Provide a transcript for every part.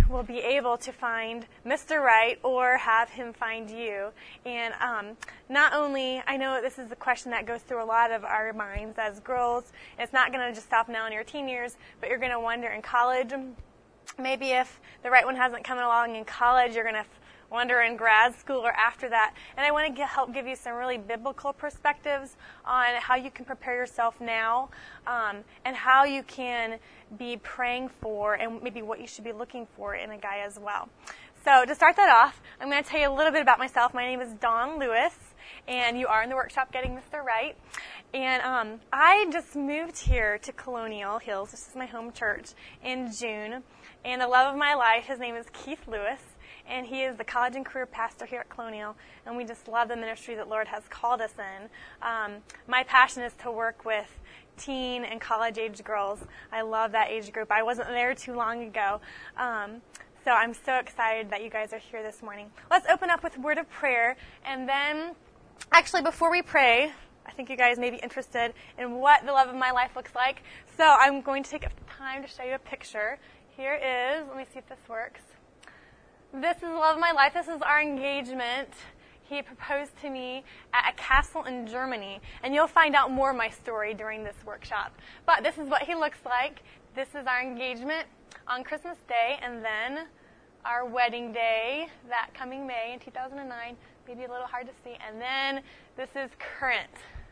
will be able to find Mr. Right or have him find you. And not only, I know this is a question that goes through a lot of our minds as girls. It's not going to just stop now in your teen years, but you're going to wonder in college, maybe if the right one hasn't come along in college, you're going to wonder in grad school or after that. And I want to help give you some really biblical perspectives on how you can prepare yourself now and how you can be praying for and maybe what you should be looking for in a guy as well. So to start that off, I'm going to tell you a little bit about myself. My name is Dawn Lewis, and you are in the workshop Getting Mr. Right. And I just moved here to Colonial Hills, this is my home church, in June. And the love of my life, his name is Keith Lewis. And he is the college and career pastor here at Colonial, and we just love the ministry that Lord has called us in. My passion is to work with teen and college-age girls. I love that age group. I wasn't there too long ago, so I'm so excited that you guys are here this morning. Let's open up with a word of prayer, and then, actually, before we pray, I think you guys may be interested in what the love of my life looks like, so I'm going to take time to show you a picture. Here is, let me see if this works. This is the love of my life. This is our engagement. He proposed to me at a castle in Germany, and you'll find out more of my story during this workshop. But this is what he looks like. This is our engagement on Christmas Day, and then our wedding day, that coming May in 2009. Maybe a little hard to see. And then this is current.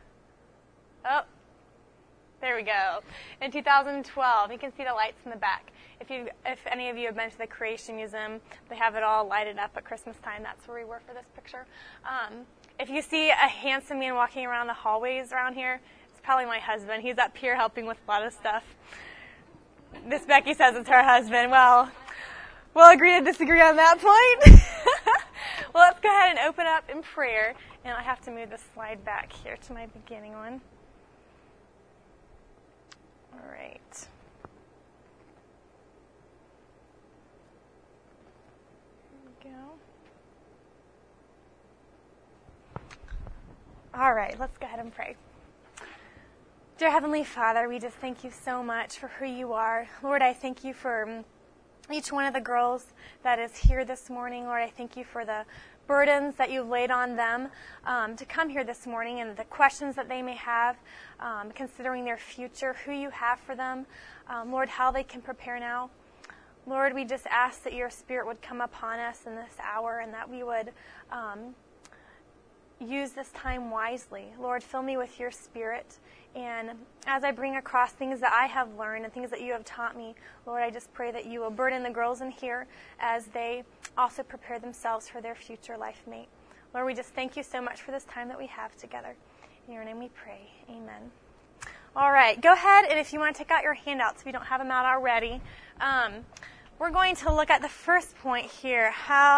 Oh, there we go. In 2012, you can see the lights in the back. If any of you have been to the Creation Museum, they have it all lighted up at Christmas time. That's where we were for this picture. If you see a handsome man walking around the hallways around here, it's probably my husband. He's up here helping with a lot of stuff. Miss Becky says it's her husband. Well, we'll agree to disagree on that point. Well, let's go ahead and open up in prayer. And I have to move the slide back here to my beginning one. All right. Go. All right, let's go ahead and pray. Dear Heavenly Father, we just thank you so much for who you are. Lord, I thank you for each one of the girls that is here this morning. Lord, I thank you for the burdens that you've laid on them to come here this morning and the questions that they may have, considering their future, who you have for them. Lord, how they can prepare now. Lord, we just ask that your Spirit would come upon us in this hour and that we would use this time wisely. Lord, fill me with your Spirit. And as I bring across things that I have learned and things that you have taught me, Lord, I just pray that you will burden the girls in here as they also prepare themselves for their future life mate. Lord, we just thank you so much for this time that we have together. In your name we pray. Amen. All right, go ahead, and if you want to take out your handouts, if you don't have them out already, we're going to look at the first point here,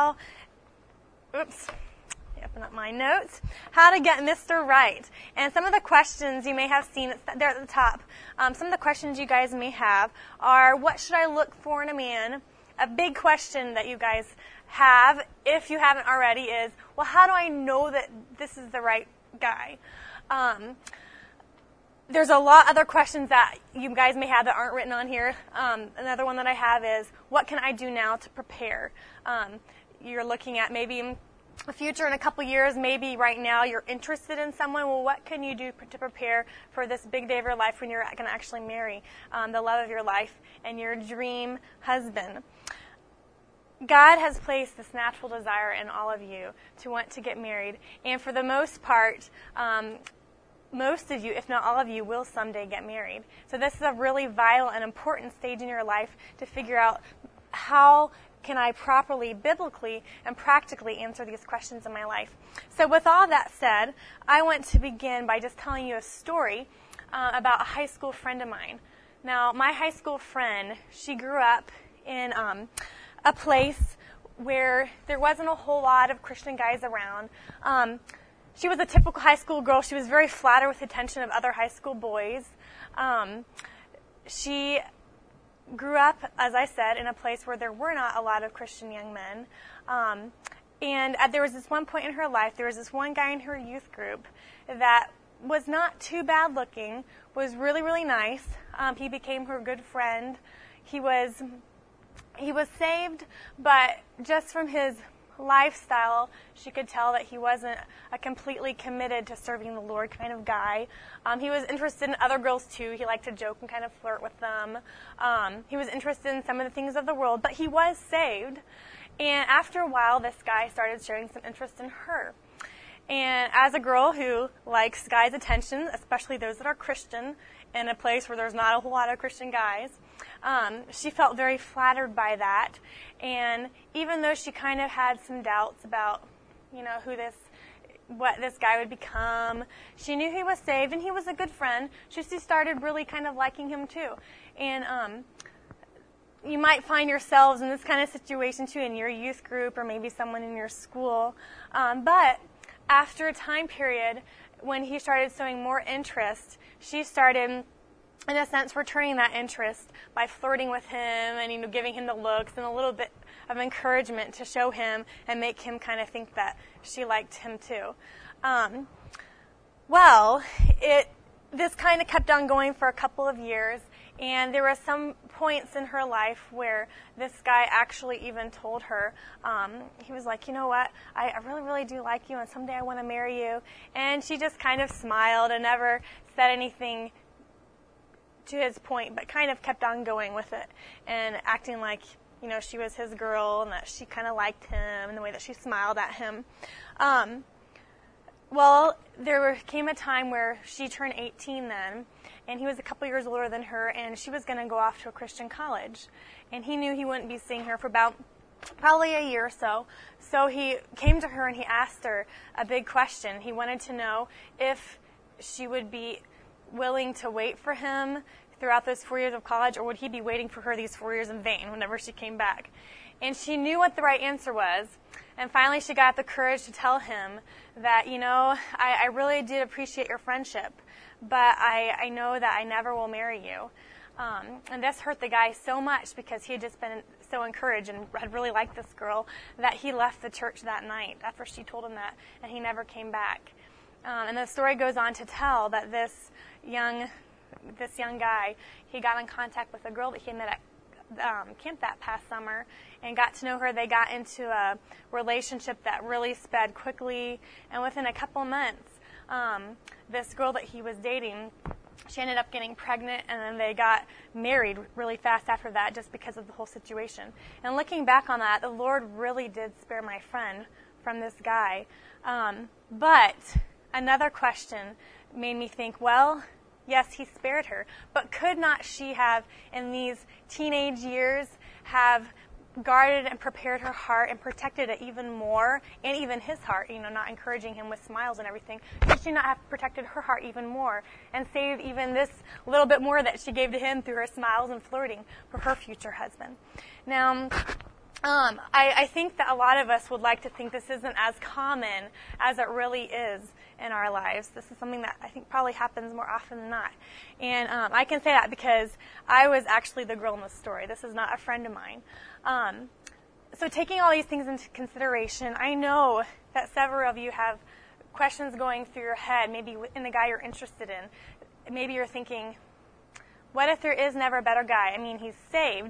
open up my notes, how to get Mr. Right. And some of the questions you may have seen, there at the top, some of the questions you guys may have are, what should I look for in a man? A big question that you guys have, if you haven't already, is, well, how do I know that this is the right guy? There's a lot of other questions that you guys may have that aren't written on here. Another one that I have is, what can I do now to prepare? You're looking at maybe a future in a couple years, maybe right now you're interested in someone. Well, what can you do to prepare for this big day of your life when you're going to actually marry the love of your life and your dream husband? God has placed this natural desire in all of you to want to get married. And for the most part, most of you, if not all of you, will someday get married. So this is a really vital and important stage in your life to figure out how can I properly, biblically, and practically answer these questions in my life. So with all that said, I want to begin by just telling you a story about a high school friend of mine. Now, my high school friend, she grew up in a place where there wasn't a whole lot of Christian guys around. She was a typical high school girl. She was very flattered with the attention of other high school boys. She grew up, as I said, in a place where there were not a lot of Christian young men. And there was this one point in her life, there was this one guy in her youth group that was not too bad looking, was really, really nice. He became her good friend. He was he was saved, but just from his lifestyle, she could tell that he wasn't a completely committed to serving the Lord kind of guy. He was interested in other girls too. He liked to joke and kind of flirt with them. He was interested in some of the things of the world, but he was saved. And after a while, this guy started showing some interest in her. And as a girl who likes guys' attention, especially those that are Christian, in a place where there's not a whole lot of Christian guys, she felt very flattered by that. And even though she kind of had some doubts about, what this guy would become, she knew he was saved and he was a good friend. She started really kind of liking him too. And you might find yourselves in this kind of situation too in your youth group or maybe someone in your school. But after a time period when he started showing more interest, she started, in a sense, returning that interest by flirting with him and giving him the looks and a little bit of encouragement to show him and make him kind of think that she liked him too. This kind of kept on going for a couple of years, and there were some points in her life where this guy actually even told her, he was like, you know what, I really, really do like you, and someday I want to marry you. And she just kind of smiled and never said anything to his point, but kind of kept on going with it and acting like, she was his girl and that she kind of liked him and the way that she smiled at him. There came a time where she turned 18 then, and he was a couple years older than her, and she was going to go off to a Christian college. And he knew he wouldn't be seeing her for about probably a year or so. So he came to her and he asked her a big question. He wanted to know if she would be willing to wait for him throughout those 4 years of college, or would he be waiting for her these 4 years in vain whenever she came back? And she knew what the right answer was. And finally she got the courage to tell him that, I really did appreciate your friendship, but I know that I never will marry you. And this hurt the guy so much because he had just been so encouraged and had really liked this girl that he left the church that night after she told him that, and he never came back. And the story goes on to tell that this young guy, he got in contact with a girl that he met at camp that past summer and got to know her. They got into a relationship that really sped quickly, and within a couple months, this girl that he was dating, she ended up getting pregnant, and then they got married really fast after that just because of the whole situation. And looking back on that, the Lord really did spare my friend from this guy. But another question made me think, well, yes, he spared her, but could not she have, in these teenage years, have guarded and prepared her heart and protected it even more, and even his heart, not encouraging him with smiles and everything? Could she not have protected her heart even more and saved even this little bit more that she gave to him through her smiles and flirting for her future husband? Now, I think that a lot of us would like to think this isn't as common as it really is in our lives. This is something that I think probably happens more often than not. And I can say that because I was actually the girl in the story. This is not a friend of mine. So taking all these things into consideration, I know that several of you have questions going through your head, maybe in the guy you're interested in. Maybe you're thinking, what if there is never a better guy? I mean, he's saved.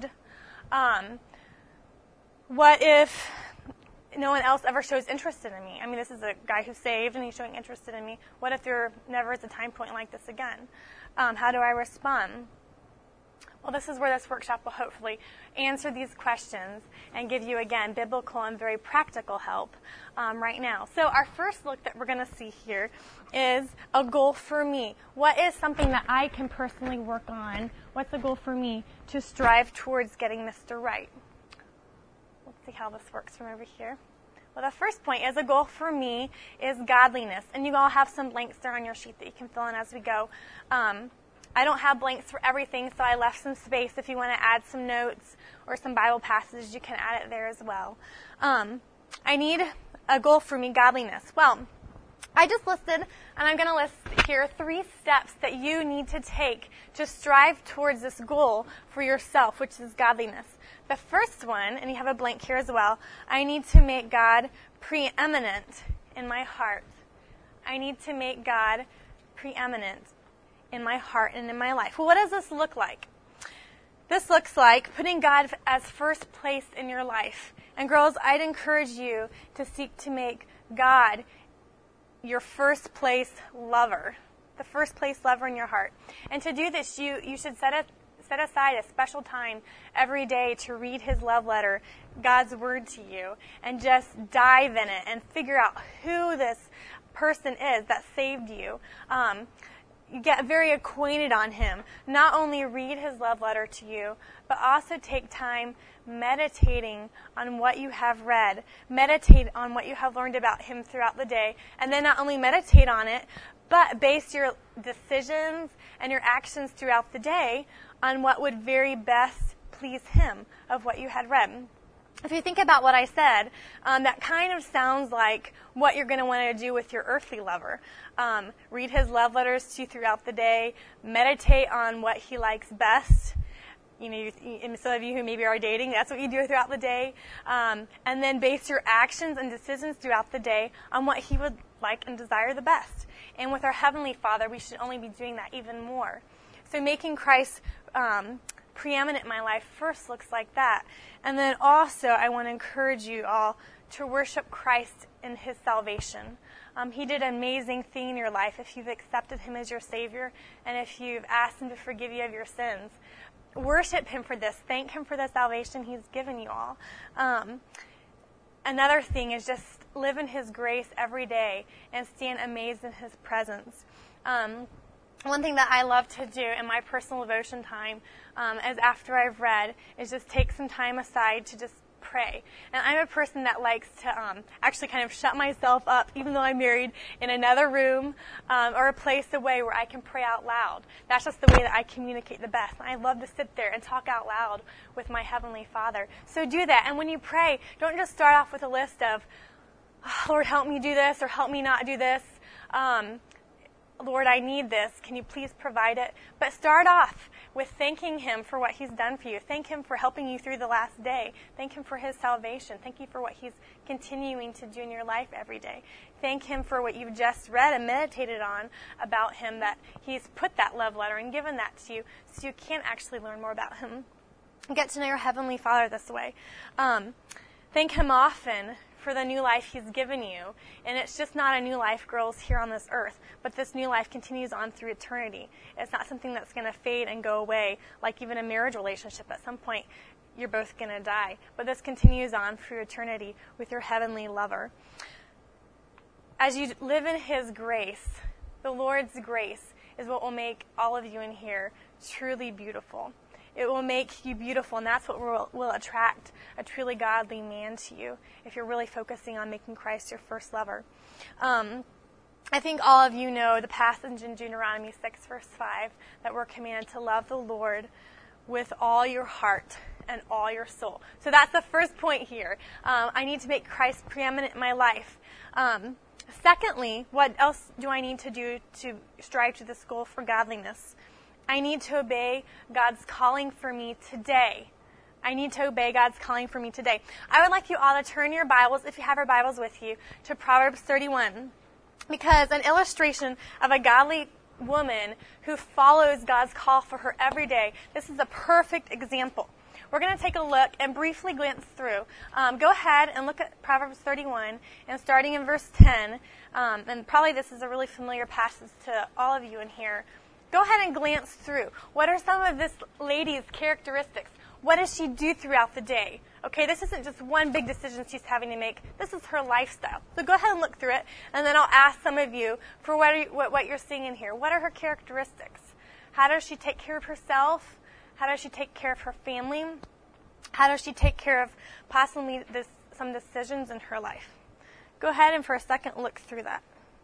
What if no one else ever shows interest in me? I mean, this is a guy who's saved and he's showing interest in me. What if there never is a time point like this again? How do I respond? Well, this is where this workshop will hopefully answer these questions and give you, again, biblical and very practical help right now. So our first look that we're going to see here is a goal for me. What is something that I can personally work on? What's a goal for me to strive towards getting Mr. Right? Let's see how this works from over here. Well, the first point is a goal for me is godliness. And you all have some blanks there on your sheet that you can fill in as we go. I don't have blanks for everything, so I left some space. If you want to add some notes or some Bible passages, you can add it there as well. I need a goal for me, godliness. Well, I just listed, and I'm going to list here 3 steps that you need to take to strive towards this goal for yourself, which is godliness. The first one, and you have a blank here as well, I need to make God preeminent in my heart. I need to make God preeminent in my heart and in my life. Well, what does this look like? This looks like putting God as first place in your life. And girls, I'd encourage you to seek to make God your first place lover, the first place lover in your heart. And to do this, you should set aside a special time every day to read his love letter, God's word to you, and just dive in it and figure out who this person is that saved you. You get very acquainted on him. Not only read his love letter to you, but also take time meditating on what you have read. Meditate on what you have learned about him throughout the day. And then not only meditate on it, but base your decisions and your actions throughout the day on what would very best please him of what you had read. If you think about what I said, that kind of sounds like what you're going to want to do with your earthly lover. Read his love letters to you throughout the day. Meditate on what he likes best. And some of you who maybe are dating, that's what you do throughout the day. And then base your actions and decisions throughout the day on what he would like and desire the best. And with our Heavenly Father, we should only be doing that even more. So making Christ preeminent in my life first looks like that. And then also, I want to encourage you all to worship Christ in his salvation. He did an amazing thing in your life if you've accepted him as your Savior and if you've asked him to forgive you of your sins. Worship him for this. Thank him for the salvation he's given you all. Another thing is just live in his grace every day and stand amazed in his presence. One thing that I love to do in my personal devotion time is after I've read is just take some time aside to just pray. And I'm a person that likes to actually kind of shut myself up, even though I'm married, in another room or a place away where I can pray out loud. That's just the way that I communicate the best. I love to sit there and talk out loud with my Heavenly Father. So do that. And when you pray, don't just start off with a list of, oh, Lord, help me do this or help me not do this. Lord, I need this. Can you please provide it? But start off with thanking him for what he's done for you. Thank him for helping you through the last day. Thank him for his salvation. Thank you for what he's continuing to do in your life every day. Thank him for what you've just read and meditated on about him, that he's put that love letter and given that to you so you can actually learn more about him. Get to know your Heavenly Father this way. Thank him often for the new life he's given you. And it's just not a new life, girls, here on this earth, but this new life continues on through eternity. It's not something that's going to fade and go away, like even a marriage relationship. At some point, you're both going to die. But this continues on through eternity with your heavenly lover. As you live in his grace, the Lord's grace is what will make all of you in here truly beautiful. It will make you beautiful, and that's what will attract a truly godly man to you if you're really focusing on making Christ your first lover. I think all of you know the passage in Deuteronomy 6, verse 5, that we're commanded to love the Lord with all your heart and all your soul. So that's the first point here. I need to make Christ preeminent in my life. Secondly, what else do I need to do to strive to this goal for godliness? I need to obey God's calling for me today. I need to obey God's calling for me today. I would like you all to turn your Bibles, if you have your Bibles with you, to Proverbs 31. Because an illustration of a godly woman who follows God's call for her every day, this is a perfect example. We're going to take a look and briefly glance through. Go ahead and look at Proverbs 31, and starting in verse 10, and probably this is a really familiar passage to all of you in here. Go ahead and glance through. What are some of this lady's characteristics? What does she do throughout the day? Okay, this isn't just one big decision she's having to make. This is her lifestyle. So go ahead and look through it, and then I'll ask some of you for what you're seeing in here. What are her characteristics? How does she take care of herself? How does she take care of her family? How does she take care of possibly some decisions in her life? Go ahead and for a second look through that.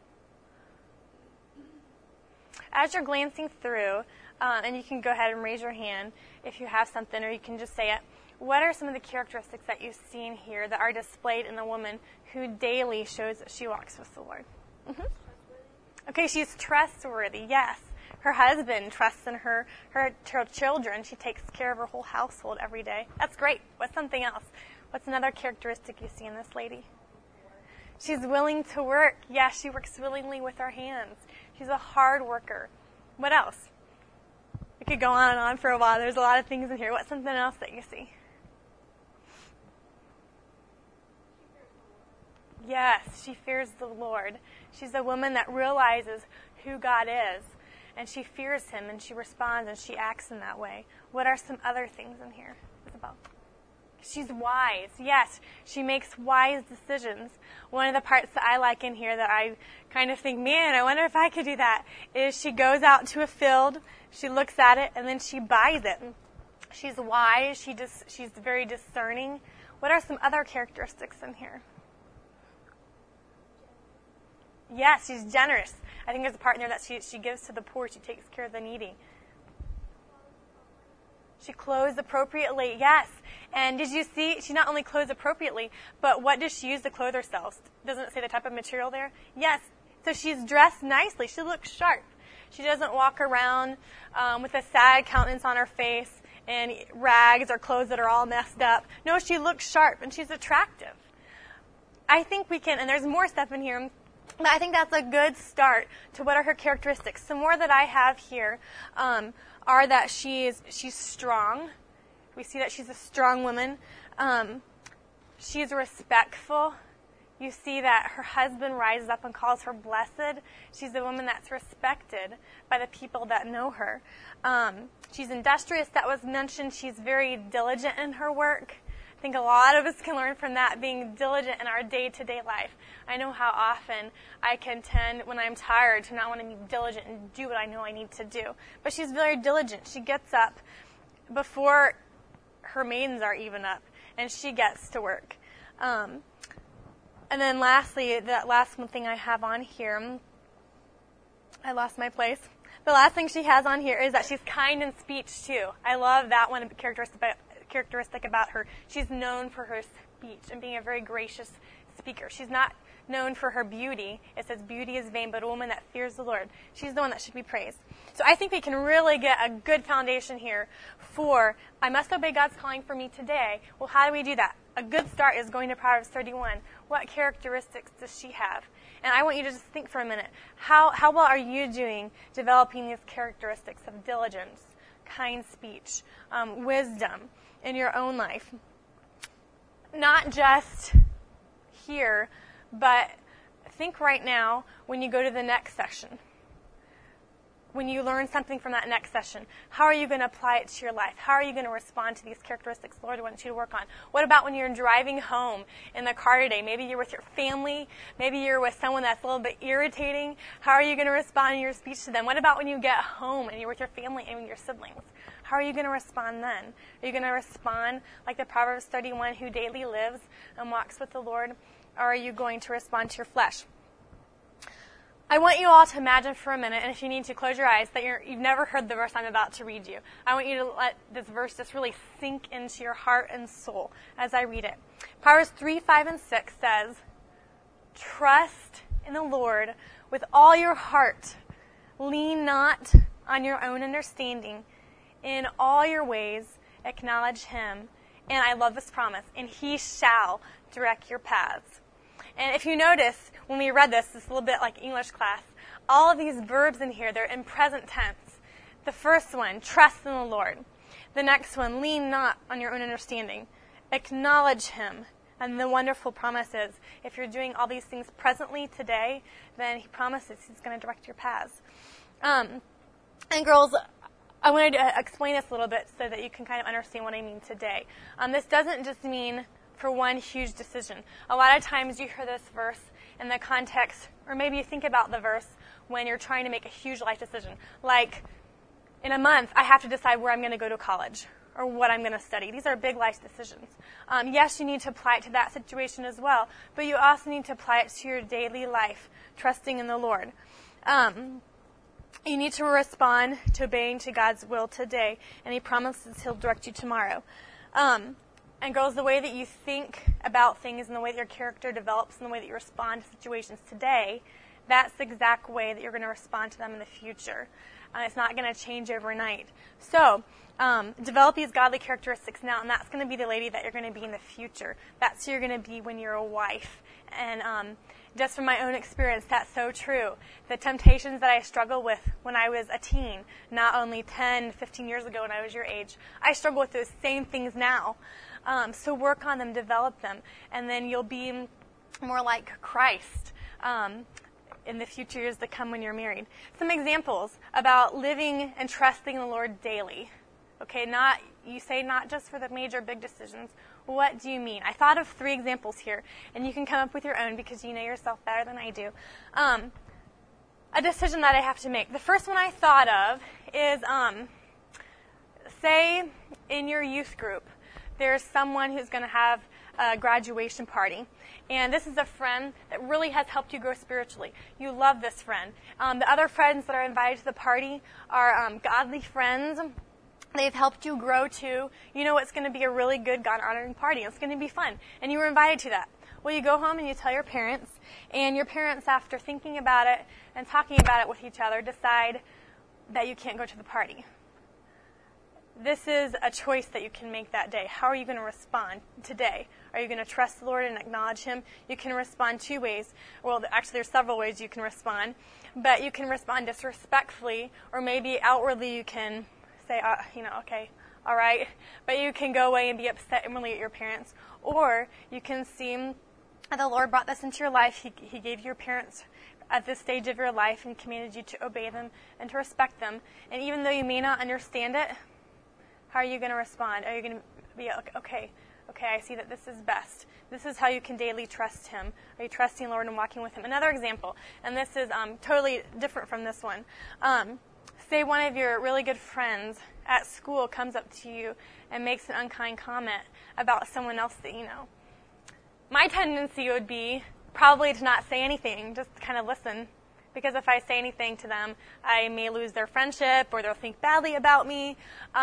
As you're glancing through, and you can go ahead and raise your hand if you have something, or you can just say it, what are some of the characteristics that you've seen here that are displayed in the woman who daily shows that she walks with the Lord? Mm-hmm. Okay, she's trustworthy, yes. Her husband trusts in her children. She takes care of her whole household every day. That's great. What's something else? What's another characteristic you see in this lady? She's willing to work. Yes, she works willingly with her hands. She's a hard worker. What else? We could go on and on for a while. There's a lot of things in here. What's something else that you see? Yes, she fears the Lord. She's a woman that realizes who God is, and she fears him, and she responds, and she acts in that way. What are some other things in here, Isabel? She's wise. Yes, she makes wise decisions. One of the parts that I like in here that I kind of think, man, I wonder if I could do that, is she goes out to a field, she looks at it, and then she buys it. She's wise. She's very discerning. What are some other characteristics in here? Yes, she's generous. I think there's a part in there that she gives to the poor. She takes care of the needy. She clothes appropriately. Yes. And did you see, she not only clothes appropriately, but what does she use to clothe herself? Doesn't it say the type of material there? Yes. So she's dressed nicely. She looks sharp. She doesn't walk around with a sad countenance on her face and rags or clothes that are all messed up. No, she looks sharp and she's attractive. I think we can, and there's more stuff in here, but I think that's a good start to what are her characteristics. Some more that I have here are that she's strong. We see that she's a strong woman. She's respectful. You see that her husband rises up and calls her blessed. She's a woman that's respected by the people that know her. She's industrious, that was mentioned. She's very diligent in her work. I think a lot of us can learn from that, being diligent in our day-to-day life. I know how often I can tend, when I'm tired, to not want to be diligent and do what I know I need to do. But she's very diligent. She gets up before her maidens are even up, and she gets to work. And then lastly, that last one thing I have on here, I lost my place. The last thing she has on here is that she's kind in speech, too. I love that one characteristic about her. She's known for her speech and being a very gracious speaker. She's not known for her beauty. It says beauty is vain, but a woman that fears the Lord. She's the one that should be praised. So I think we can really get a good foundation here for, I must obey God's calling for me today. Well, how do we do that? A good start is going to Proverbs 31. What characteristics does she have? And I want you to just think for a minute. How well are you doing developing these characteristics of diligence, kind speech, wisdom in your own life? Not just here, but think right now when you go to the next session. When you learn something from that next session, how are you going to apply it to your life? How are you going to respond to these characteristics the Lord wants you to work on? What about when you're driving home in the car today? Maybe you're with your family. Maybe you're with someone that's a little bit irritating. How are you going to respond in your speech to them? What about when you get home and you're with your family and your siblings? How are you going to respond then? Are you going to respond like the Proverbs 31, who daily lives and walks with the Lord? Or are you going to respond to your flesh? I want you all to imagine for a minute, and if you need to, close your eyes, that you've never heard the verse I'm about to read you. I want you to let this verse just really sink into your heart and soul as I read it. Proverbs 3, 5, and 6 says, "Trust in the Lord with all your heart. Lean not on your own understanding. In all your ways acknowledge him." And I love this promise, "and he shall direct your paths." And if you notice, when we read this, it's a little bit like English class, all of these verbs in here, they're in present tense. The first one, trust in the Lord. The next one, lean not on your own understanding. Acknowledge him. And the wonderful promise is, if you're doing all these things presently today, then he promises he's going to direct your paths. And girls, I wanted to explain this a little bit so that you can kind of understand what I mean today. This doesn't just mean for one huge decision. A lot of times you hear this verse in the context, or maybe you think about the verse when you're trying to make a huge life decision. Like, in a month, I have to decide where I'm going to go to college or what I'm going to study. These are big life decisions. Yes, you need to apply it to that situation as well, but you also need to apply it to your daily life, trusting in the Lord. You need to respond to obeying to God's will today, and he promises he'll direct you tomorrow. And girls, the way that you think about things and the way that your character develops and the way that you respond to situations today, that's the exact way that you're going to respond to them in the future. It's not going to change overnight. So develop these godly characteristics now, and that's going to be the lady that you're going to be in the future. That's who you're going to be when you're a wife. And just from my own experience, that's so true. The temptations that I struggled with when I was a teen, not only 10, 15 years ago when I was your age, I struggle with those same things now. So work on them, develop them, and then you'll be more like Christ in the future years to come when you're married. Some examples about living and trusting the Lord daily. Okay, you say not just for the major big decisions. What do you mean? I thought of 3 examples here, and you can come up with your own because you know yourself better than I do. A decision that I have to make. The first one I thought of is, say in your youth group, there's someone who's going to have a graduation party. And this is a friend that really has helped you grow spiritually. You love this friend. The other friends that are invited to the party are godly friends. They've helped you grow too. You know it's going to be a really good God-honoring party. It's going to be fun. And you were invited to that. Well, you go home and you tell your parents. And your parents, after thinking about it and talking about it with each other, decide that you can't go to the party. This is a choice that you can make that day. How are you going to respond today? Are you going to trust the Lord and acknowledge Him? You can respond 2 ways. Well, actually, there's several ways you can respond. But you can respond disrespectfully, or maybe outwardly you can say, okay, all right. But you can go away and be upset inwardly at your parents. Or you can see that the Lord brought this into your life. He gave your parents at this stage of your life and commanded you to obey them and to respect them. And even though you may not understand it, how are you going to respond? Are you going to be, okay, I see that this is best. This is how you can daily trust Him. Are you trusting the Lord and walking with Him? Another example, and this is totally different from this one. Say one of your really good friends at school comes up to you and makes an unkind comment about someone else that you know. My tendency would be probably to not say anything, just kind of listen. Because if I say anything to them, I may lose their friendship or they'll think badly about me.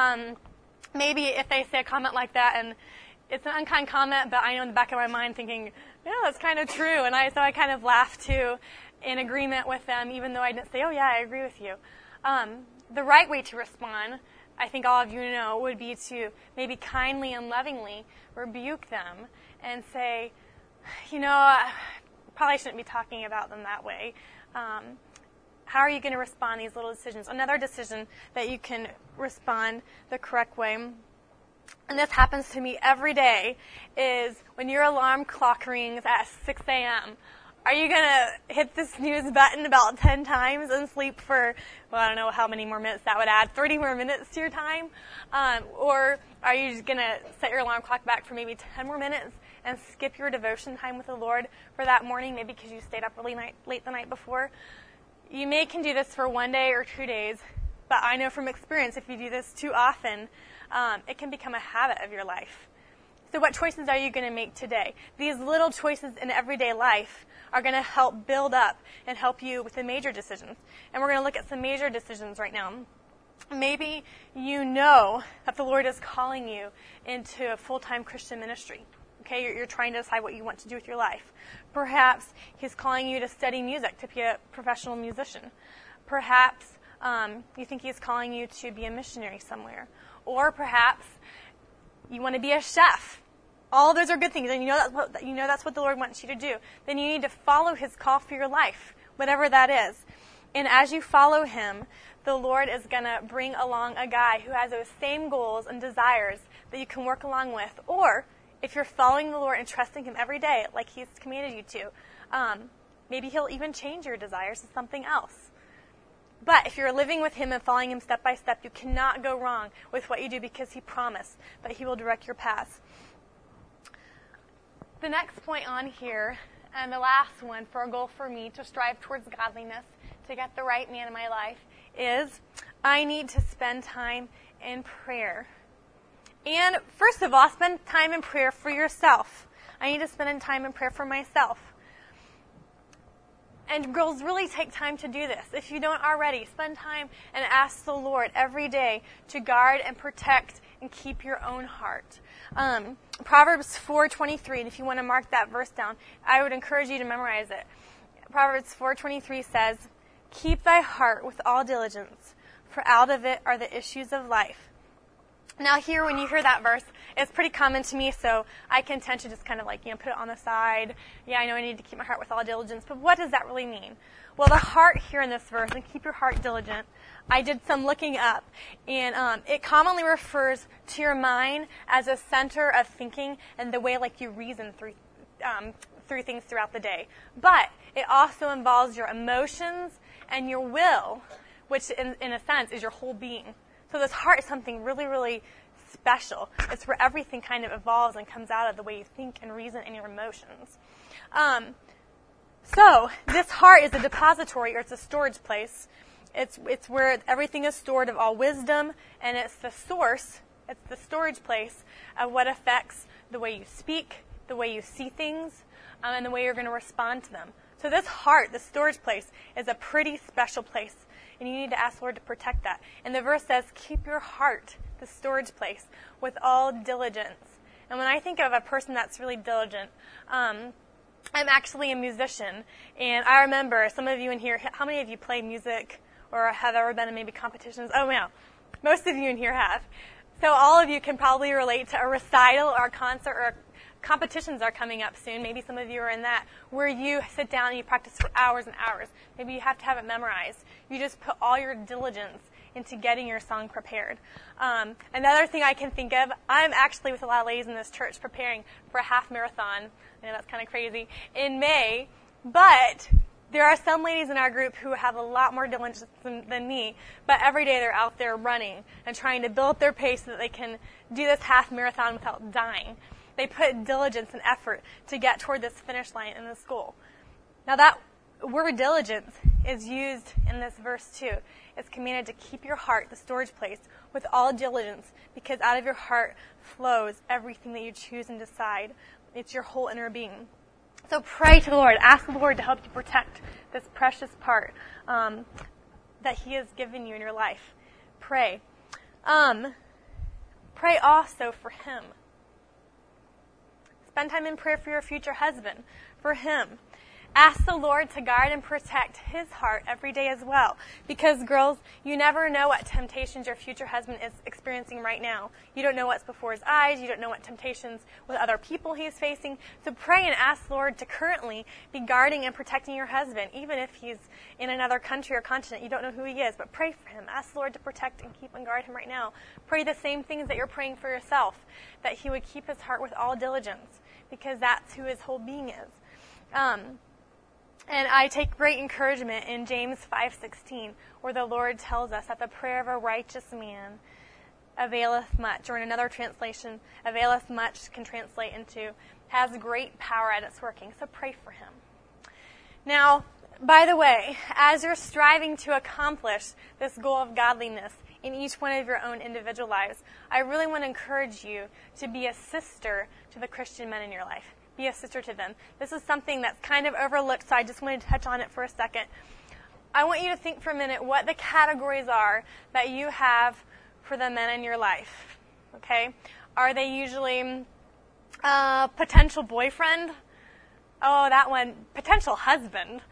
Maybe if they say a comment like that and it's an unkind comment, but I know in the back of my mind thinking, yeah, that's kind of true. And so I kind of laugh too in agreement with them, even though I didn't say, oh yeah, I agree with you. The right way to respond, I think all of you know, would be to maybe kindly and lovingly rebuke them and say, I probably shouldn't be talking about them that way. How are you going to respond to these little decisions? Another decision that you can respond the correct way, and this happens to me every day, is when your alarm clock rings at 6 a.m., are you going to hit the snooze button about 10 times and sleep for, I don't know how many more minutes that would add, 30 more minutes to your time? Or are you just going to set your alarm clock back for maybe 10 more minutes and skip your devotion time with the Lord for that morning, maybe because you stayed up really late the night before? You can do this for 1 day or 2 days, but I know from experience if you do this too often, it can become a habit of your life. So what choices are you going to make today? These little choices in everyday life are going to help build up and help you with the major decisions. And we're going to look at some major decisions right now. Maybe you know that the Lord is calling you into a full-time Christian ministry. Okay, you're trying to decide what you want to do with your life. Perhaps He's calling you to study music, to be a professional musician. Perhaps you think He's calling you to be a missionary somewhere. Or perhaps you want to be a chef. All those are good things, and you know that's what the Lord wants you to do. Then you need to follow His call for your life, whatever that is. And as you follow Him, the Lord is going to bring along a guy who has those same goals and desires that you can work along with. Or if you're following the Lord and trusting Him every day, like He's commanded you to, maybe He'll even change your desires to something else. But if you're living with Him and following Him step by step, you cannot go wrong with what you do because He promised that He will direct your paths. The next point on here, and the last one for a goal for me to strive towards godliness, to get the right man in my life, is I need to spend time in prayer. And first of all, spend time in prayer for yourself. I need to spend time in prayer for myself. And girls, really take time to do this. If you don't already, spend time and ask the Lord every day to guard and protect and keep your own heart. Proverbs 4:23, and if you want to mark that verse down, I would encourage you to memorize it. Proverbs 4:23 says, "Keep thy heart with all diligence, for out of it are the issues of life. Now here, when you hear that verse, it's pretty common to me, so I can tend to just kind of like, put it on the side. Yeah, I know I need to keep my heart with all diligence, but what does that really mean? Well, the heart here in this verse, and keep your heart diligent, I did some looking up, and it commonly refers to your mind as a center of thinking and the way like you reason through things throughout the day. But it also involves your emotions and your will, which in a sense is your whole being. So this heart is something really, really special. It's where everything kind of evolves and comes out of the way you think and reason and your emotions. So this heart is a depository, or it's a storage place. It's where everything is stored of all wisdom, and it's the source, it's the storage place of what affects the way you speak, the way you see things, and the way you're going to respond to them. So this heart, the storage place, is a pretty special place, and you need to ask the Lord to protect that. And the verse says, keep your heart, the storage place, with all diligence. And when I think of a person that's really diligent, I'm actually a musician, and I remember some of you in here, how many of you play music or have ever been in maybe competitions? Oh, yeah, most of you in here have. So all of you can probably relate to a recital or a concert, or competitions are coming up soon. Maybe some of you are in that, where you sit down and you practice for hours and hours. Maybe you have to have it memorized. You just put all your diligence into getting your song prepared. Another thing I can think of, I'm actually with a lot of ladies in this church preparing for a half marathon. I know that's kind of crazy, in May, but there are some ladies in our group who have a lot more diligence than me, but every day they're out there running and trying to build up their pace so that they can do this half marathon without dying. They put diligence and effort to get toward this finish line in this goal. Now that word diligence is used in this verse too. It's commanded to keep your heart, the storage place, with all diligence, because out of your heart flows everything that you choose and decide. It's your whole inner being. So pray to the Lord. Ask the Lord to help you protect this precious part that He has given you in your life. Pray. Pray also for him. Spend time in prayer for your future husband, for him. Ask the Lord to guard and protect his heart every day as well. Because, girls, you never know what temptations your future husband is experiencing right now. You don't know what's before his eyes. You don't know what temptations with other people he's facing. So pray and ask the Lord to currently be guarding and protecting your husband, even if he's in another country or continent. You don't know who he is, but pray for him. Ask the Lord to protect and keep and guard him right now. Pray the same things that you're praying for yourself, that he would keep his heart with all diligence, because that's who his whole being is. And I take great encouragement in James 5:16, where the Lord tells us that the prayer of a righteous man availeth much, or in another translation, availeth much can translate into has great power at its working. So pray for him. Now, by the way, as you're striving to accomplish this goal of godliness in each one of your own individual lives, I really want to encourage you to be a sister to the Christian men in your life. Be a sister to them. This is something that's kind of overlooked, so I just wanted to touch on it for a second. I want you to think for a minute what the categories are that you have for the men in your life. Okay? Are they usually potential boyfriend? Oh, that one. Potential husband.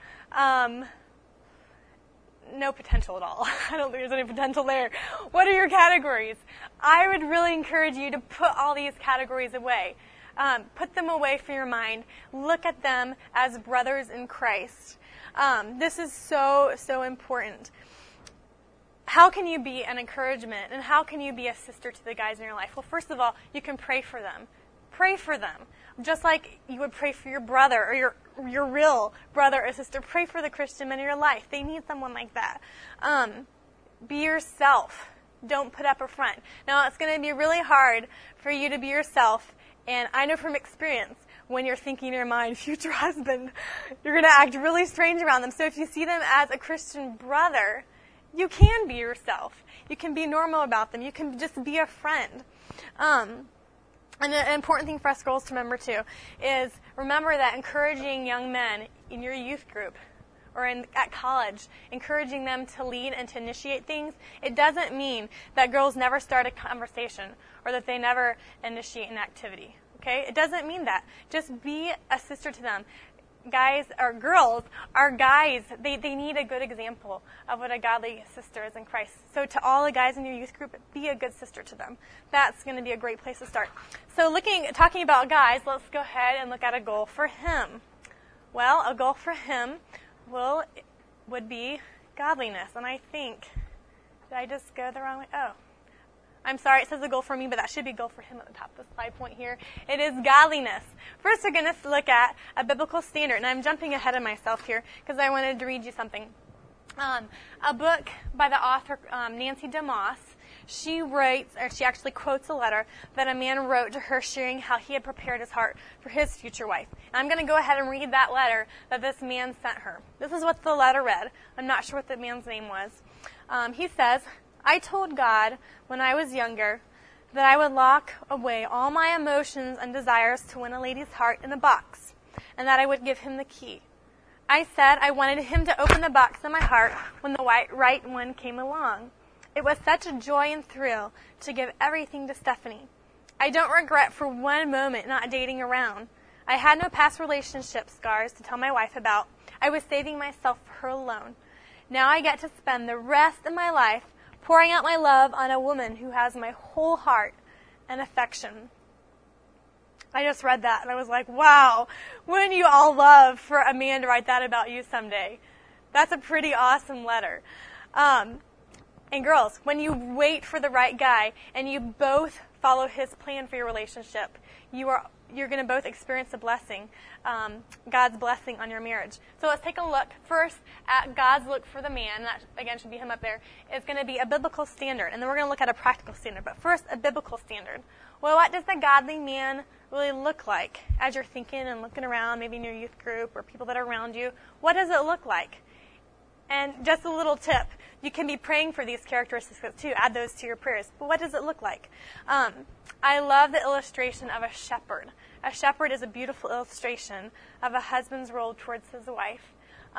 No potential at all. I don't think there's any potential there. What are your categories? I would really encourage you to put all these categories away. Put them away from your mind. Look at them as brothers in Christ. This is so, so important. How can you be an encouragement, and how can you be a sister to the guys in your life? Well, first of all, you can pray for them. Pray for them. Just like you would pray for your brother or your real brother or sister. Pray for the Christian men in your life. They need someone like that. Be yourself. Don't put up a front. Now, it's going to be really hard for you to be yourself. And I know from experience, when you're thinking in your mind, future husband, you're going to act really strange around them. So if you see them as a Christian brother, you can be yourself. You can be normal about them. You can just be a friend. And an important thing for us girls to remember, too, is remember that encouraging young men in your youth group or at college, encouraging them to lead and to initiate things, it doesn't mean that girls never start a conversation or that they never initiate an activity. Okay? It doesn't mean that. Just be a sister to them. guys or girls, our guys, they need a good example of what a godly sister is in Christ. So to all the guys in your youth group, be a good sister to them. That's going to be a great place to start. So talking about guys, let's go ahead and look at a goal for him. Well, a goal for him would be godliness. And I think, did I just go the wrong way? Oh. I'm sorry, it says a goal for me, but that should be a goal for him at the top of the slide point here. It is godliness. First, we're going to look at a biblical standard. And I'm jumping ahead of myself here because I wanted to read you something. A book by the author Nancy DeMoss. She actually quotes a letter that a man wrote to her sharing how he had prepared his heart for his future wife. And I'm going to go ahead and read that letter that this man sent her. This is what the letter read. I'm not sure what the man's name was. He says, I told God when I was younger that I would lock away all my emotions and desires to win a lady's heart in a box, and that I would give him the key. I said I wanted him to open the box in my heart when the right one came along. It was such a joy and thrill to give everything to Stephanie. I don't regret for one moment not dating around. I had no past relationship scars to tell my wife about. I was saving myself for her alone. Now I get to spend the rest of my life pouring out my love on a woman who has my whole heart and affection. I just read that and I was like, wow, wouldn't you all love for a man to write that about you someday? That's a pretty awesome letter. And girls, when you wait for the right guy and you both follow his plan for your relationship, you're going to both experience a blessing, God's blessing on your marriage. So let's take a look first at God's look for the man. That, again, should be him up there. It's going to be a biblical standard. And then we're going to look at a practical standard. But first, a biblical standard. Well, what does the godly man really look like? As you're thinking and looking around, maybe in your youth group or people that are around you, what does it look like? And just a little tip. You can be praying for these characteristics too. Add those to your prayers. But what does it look like? I love the illustration of a shepherd. A shepherd is a beautiful illustration of a husband's role towards his wife.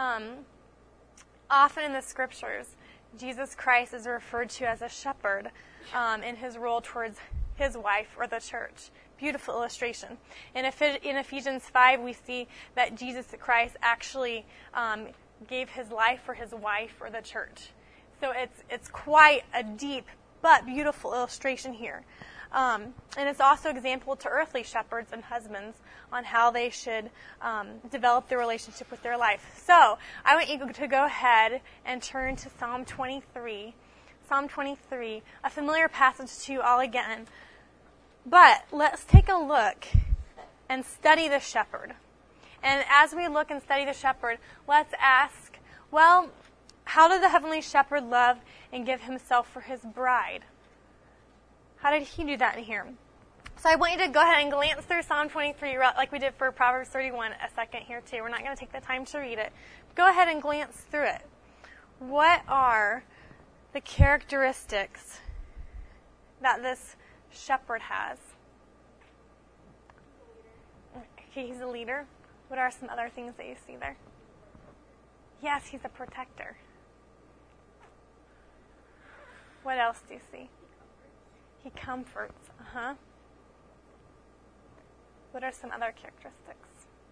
Often in the scriptures, Jesus Christ is referred to as a shepherd in his role towards his wife or the church. Beautiful illustration. In Ephesians 5, we see that Jesus Christ actually gave his life for his wife or the church. So it's quite a deep but beautiful illustration here. And it's also example to earthly shepherds and husbands on how they should develop their relationship with their life. So I want you to go ahead and turn to Psalm 23. Psalm 23, a familiar passage to you all again. But let's take a look and study the shepherd. And as we look and study the shepherd, let's ask, well, how did the heavenly shepherd love and give himself for his bride? How did he do that in here? So I want you to go ahead and glance through Psalm 23 like we did for Proverbs 31 a second here too. We're not going to take the time to read it. Go ahead and glance through it. What are the characteristics that this shepherd has? Okay, he's a leader. What are some other things that you see there? Yes, he's a protector. What else do you see? He comforts. What are some other characteristics?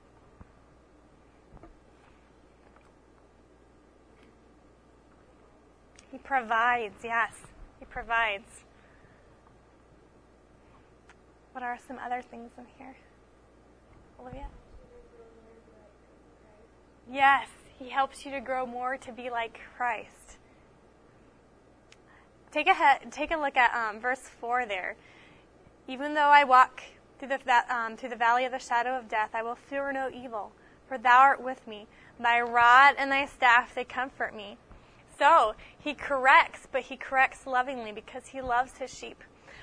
He provides. Yes, he provides. What are some other things in here? Olivia? Yes, he helps you to grow more to be like Christ. Take a look at verse 4 there. Even though I walk through the valley of the shadow of death, I will fear no evil, for thou art with me. Thy rod and thy staff, they comfort me. So, he corrects, but he corrects lovingly because he loves his sheep.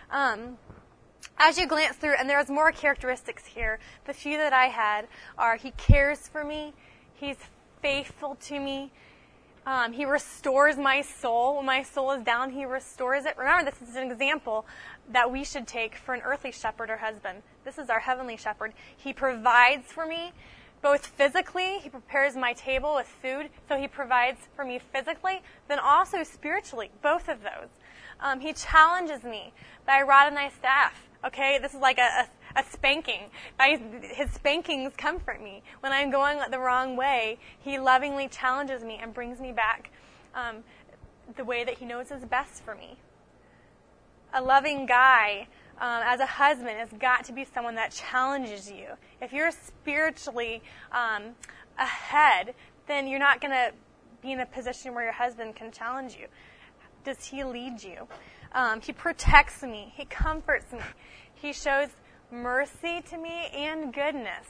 As you glance through, and there's more characteristics here, the few that I had are he cares for me, he's faithful to me, he restores my soul. When my soul is down, he restores it. Remember, this is an example that we should take for an earthly shepherd or husband. This is our heavenly shepherd. He provides for me, both physically, he prepares my table with food, so he provides for me physically, then also spiritually, both of those. He challenges me, thy rod and thy staff. Okay, this is like a spanking. His spankings comfort me. When I'm going the wrong way, He lovingly challenges me and brings me back the way that He knows is best for me. A loving guy, as a husband, has got to be someone that challenges you. If you're spiritually ahead, then you're not going to be in a position where your husband can challenge you. Does he lead you? He protects me. He comforts me. He shows mercy to me and goodness.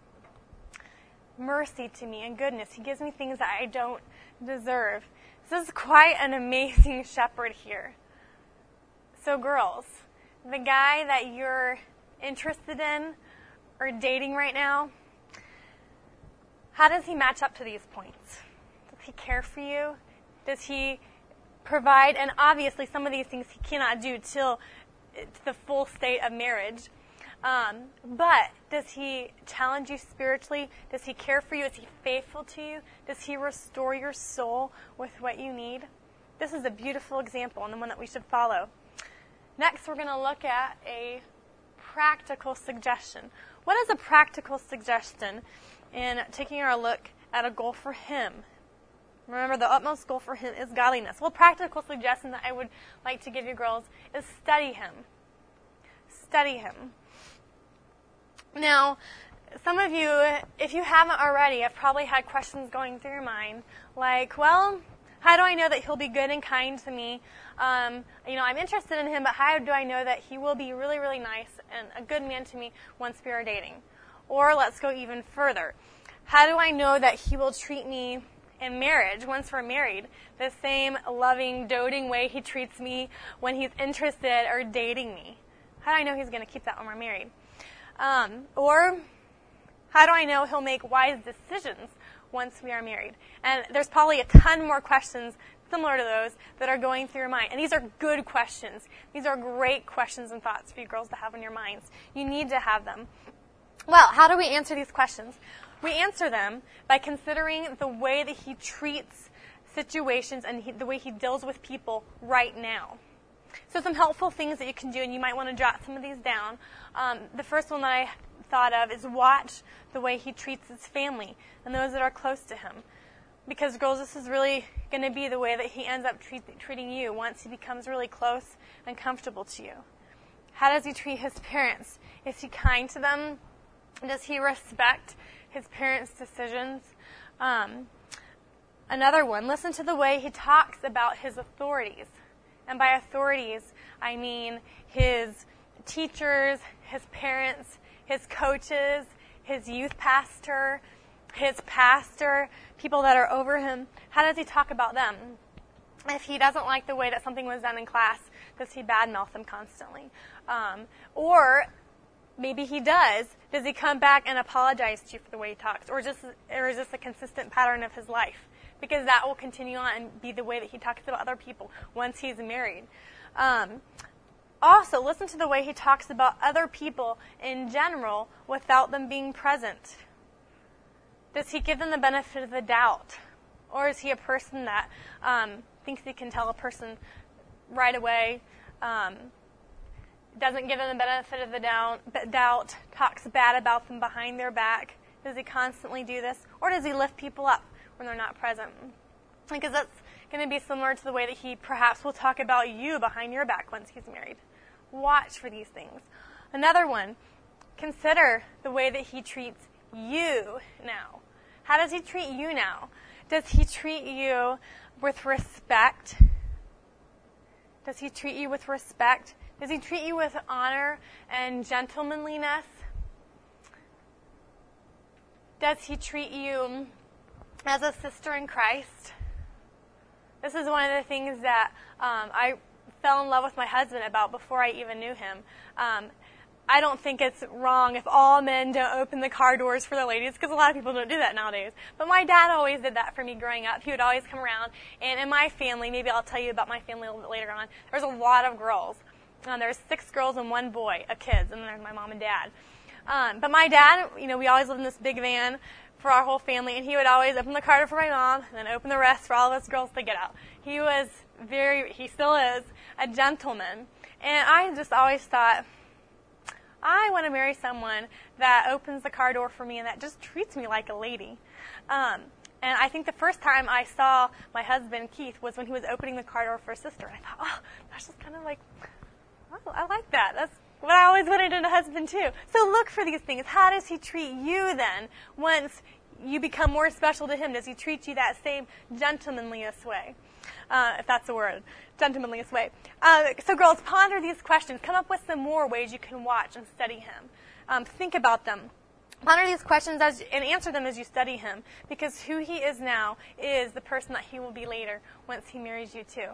Mercy to me and goodness. He gives me things that I don't deserve. This is quite an amazing shepherd here. So girls, the guy that you're interested in or dating right now, how does he match up to these points? Does he care for you? Does he provide? And obviously some of these things he cannot do till it's the full state of marriage. But does he challenge you spiritually? Does he care for you? Is he faithful to you? Does he restore your soul with what you need? This is a beautiful example and the one that we should follow. Next, we're going to look at a practical suggestion. What is a practical suggestion in taking our look at a goal for him? Remember, the utmost goal for him is godliness. Well, practical suggestion that I would like to give you girls is study him. Study him. Now, some of you, if you haven't already, have probably had questions going through your mind, like, well, how do I know that he'll be good and kind to me? I'm interested in him, but how do I know that he will be really, really nice and a good man to me once we are dating? Or let's go even further. How do I know that he will treat me in marriage, once we're married, the same loving, doting way he treats me when he's interested or dating me? How do I know he's going to keep that when we're married? Or how do I know he'll make wise decisions once we are married? And there's probably a ton more questions similar to those that are going through your mind. And these are good questions. These are great questions and thoughts for you girls to have in your minds. You need to have them. Well, how do we answer these questions? We answer them by considering the way that he treats situations and the way he deals with people right now. So some helpful things that you can do, and you might want to jot some of these down. The first one that I thought of is watch the way he treats his family and those that are close to him. Because, girls, this is really going to be the way that he ends up treating you once he becomes really close and comfortable to you. How does he treat his parents? Is he kind to them? Does he respect his parents' decisions? Another one, listen to the way he talks about his authorities. And by authorities, I mean his teachers, his parents, his coaches, his youth pastor, his pastor, people that are over him. How does he talk about them? If he doesn't like the way that something was done in class, does he badmouth them constantly? Or maybe he does. Does he come back and apologize to you for the way he talks? Or is this a consistent pattern of his life? Because that will continue on and be the way that he talks about other people once he's married. Also, listen to the way he talks about other people in general without them being present. Does he give them the benefit of the doubt? Or is he a person that thinks he can tell a person right away, doesn't give them the benefit of the doubt, talks bad about them behind their back? Does he constantly do this? Or does he lift people up when they're not present? Because that's going to be similar to the way that he perhaps will talk about you behind your back once he's married. Watch for these things. Another one, consider the way that he treats you now. How does he treat you now? Does he treat you with respect? Does he treat you with respect? Does he treat you with honor and gentlemanliness? Does he treat you as a sister in Christ? This is one of the things that I fell in love with my husband about before I even knew him. I don't think it's wrong if all men don't open the car doors for the ladies, because a lot of people don't do that nowadays. But my dad always did that for me growing up. He would always come around, and in my family, maybe I'll tell you about my family a little bit later on, there's a lot of girls. There's 6 girls and 1 boy of kids, and there's my mom and dad. But my dad, we always lived in this big van for our whole family, and he would always open the car door for my mom, and then open the rest for all of us girls to get out. He still is, a gentleman. And I just always thought, I want to marry someone that opens the car door for me and that just treats me like a lady. And I think the first time I saw my husband, Keith, was when he was opening the car door for his sister. And I thought, oh, that's just kind of like, oh, I like that. That's what I always wanted in a husband, too. So look for these things. How does he treat you then once you become more special to him? Does he treat you that same gentlemanliest way? If that's a word, gentlemanliest way. So girls, ponder these questions. Come up with some more ways you can watch and study him. Think about them. Ponder these questions and answer them as you study him, because who he is now is the person that he will be later once he marries you too.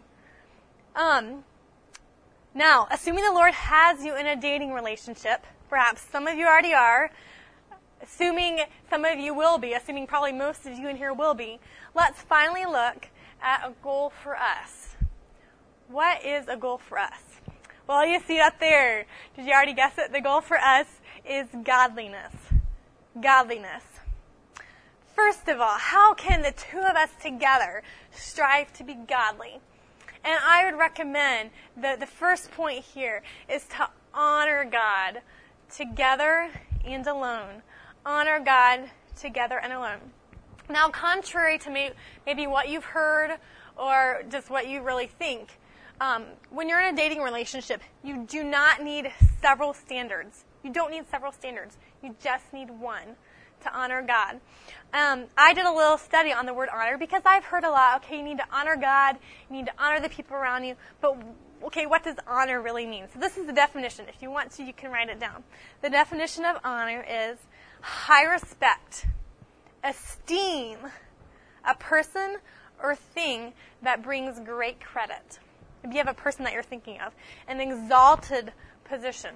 Now, assuming the Lord has you in a dating relationship, perhaps some of you already are, assuming some of you will be, assuming probably most of you in here will be, let's finally look at a goal for us. What is a goal for us? Well, you see it up there. Did you already guess it? The goal for us is godliness. Godliness. First of all, how can the two of us together strive to be godly? And I would recommend the first point here is to honor God together and alone. Honor God together and alone. Now, contrary to maybe what you've heard or just what you really think, when you're in a dating relationship, you do not need several standards. You don't need several standards. You just need one, to honor God. I did a little study on the word honor because I've heard a lot, okay, you need to honor God, you need to honor the people around you, but okay, what does honor really mean? So this is the definition. If you want to, you can write it down. The definition of honor is high respect, esteem a person or thing that brings great credit. If you have a person that you're thinking of, an exalted position.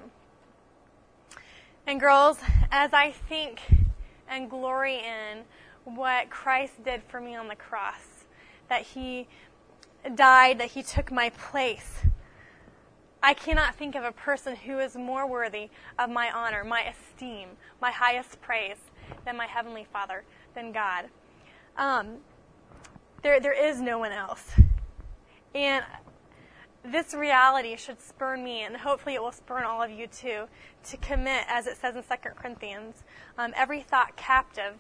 And girls, as I think and glory in what Christ did for me on the cross, that he died, that he took my place, I cannot think of a person who is more worthy of my honor, my esteem, my highest praise than my Heavenly Father, than God. There is no one else. And this reality should spur me, and hopefully it will spur all of you too, to commit, as it says in 2 Corinthians, every thought captive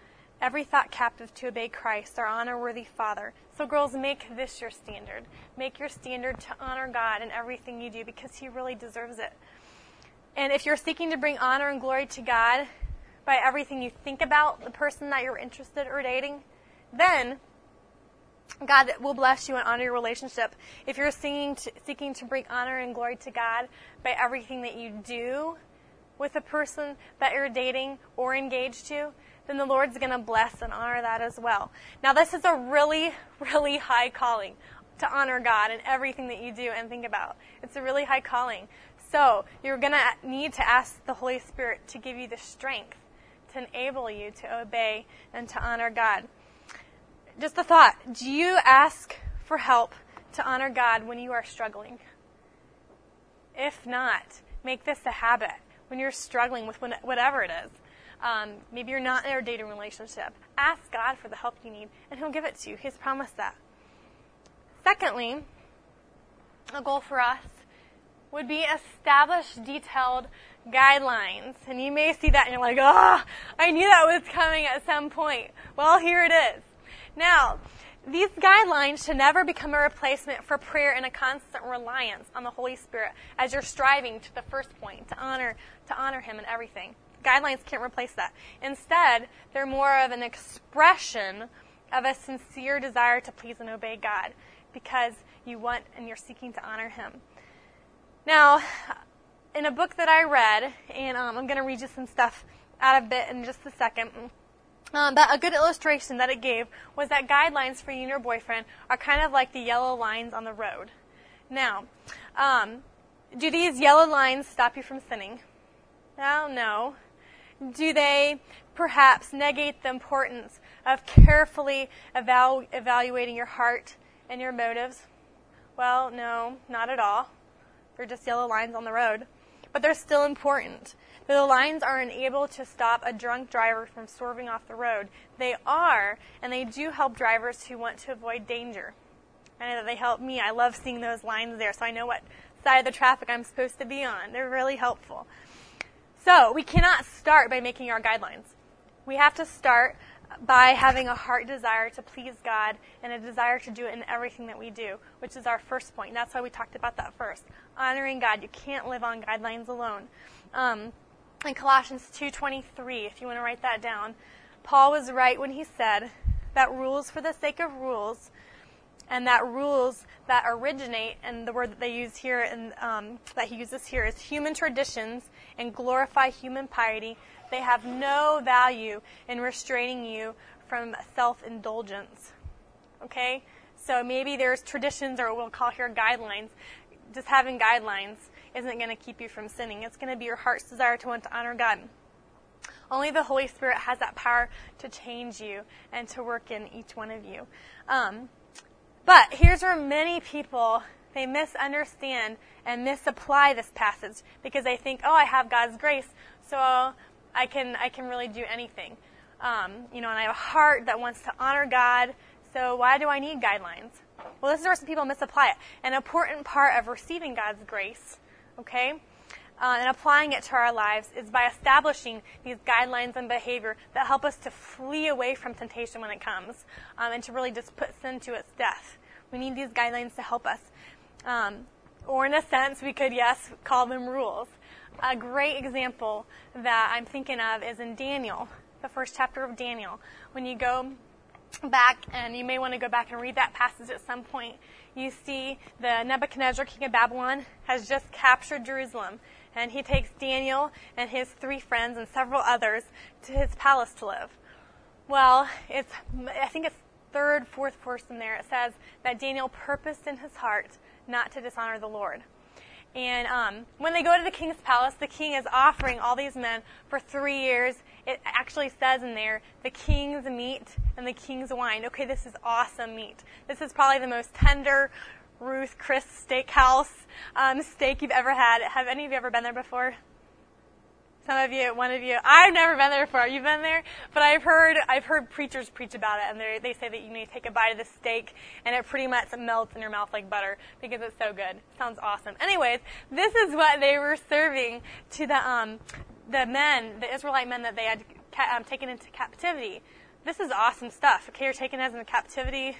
to obey Christ, our honor-worthy Father. So girls, make this your standard. Make your standard to honor God in everything you do, because he really deserves it. And if you're seeking to bring honor and glory to God by everything you think about the person that you're interested or dating, then God will bless you and honor your relationship. If you're seeking to bring honor and glory to God by everything that you do with the person that you're dating or engaged to, then the Lord's going to bless and honor that as well. Now, this is a really, really high calling, to honor God in everything that you do and think about. It's a really high calling. So you're going to need to ask the Holy Spirit to give you the strength to enable you to obey and to honor God. Just a thought. Do you ask for help to honor God when you are struggling? If not, make this a habit. When you're struggling with whatever it is, maybe you're not in a dating relationship, ask God for the help you need, and he'll give it to you. He's promised that. Secondly, a goal for us would be establish detailed guidelines. And you may see that and you're like, oh, I knew that was coming at some point. Well, here it is. Now, these guidelines should never become a replacement for prayer and a constant reliance on the Holy Spirit as you're striving to the first point, to honor him in everything. Guidelines can't replace that. Instead, they're more of an expression of a sincere desire to please and obey God because you want and you're seeking to honor him. Now, in a book that I read, and I'm going to read you some stuff out of it in just a second, but a good illustration that it gave was that guidelines for you and your boyfriend are kind of like the yellow lines on the road. Now, do these yellow lines stop you from sinning? Well, no. Do they perhaps negate the importance of carefully evaluating your heart and your motives? Well, no, not at all. They're just yellow lines on the road. But they're still important. The lines aren't able to stop a drunk driver from swerving off the road. They are, and they do help drivers who want to avoid danger. I know that they help me. I love seeing those lines there, so I know what side of the traffic I'm supposed to be on. They're really helpful. So we cannot start by making our guidelines. We have to start by having a heart desire to please God and a desire to do it in everything that we do, which is our first point. That's why we talked about that first. Honoring God. You can't live on guidelines alone. In Colossians 2:23, if you want to write that down, Paul was right when he said that rules for the sake of rules, and that rules that originate, and the word that they use here and that he uses here is human traditions and glorify human piety. They have no value in restraining you from self-indulgence. Okay? So maybe there's traditions, or what we'll call here guidelines. Just having guidelines isn't going to keep you from sinning. It's going to be your heart's desire to want to honor God. Only the Holy Spirit has that power to change you and to work in each one of you. But here's where many people, they misunderstand and misapply this passage because they think, oh, I have God's grace, so I can really do anything. And I have a heart that wants to honor God, so why do I need guidelines? Well, this is where some people misapply it. An important part of receiving God's grace, okay, and applying it to our lives is by establishing these guidelines and behavior that help us to flee away from temptation when it comes, and to really just put sin to its death. We need these guidelines to help us. Or in a sense, we could, yes, call them rules. A great example that I'm thinking of is in Daniel, the first chapter of Daniel. When you go back, and you may want to go back and read that passage at some point, you see the Nebuchadnezzar, king of Babylon, has just captured Jerusalem. And he takes Daniel and his 3 friends and several others to his palace to live. Well, I think it's 3rd, 4th verse in there. It says that Daniel purposed in his heart not to dishonor the Lord. And when they go to the king's palace, the king is offering all these men for 3 years. It actually says in there, the king's meat and the king's wine. Okay, this is awesome meat. This is probably the most tender Ruth Chris Steakhouse steak you've ever had. Have any of you ever been there before? Some of you, one of you. I've never been there before. You've been there? But I've heard preachers preach about it, and they say that you take a bite of the steak, and it pretty much melts in your mouth like butter because it's so good. Sounds awesome. Anyways, this is what they were serving to the Israelite men that they had taken into captivity. This is awesome stuff. Okay, you're taking us into captivity,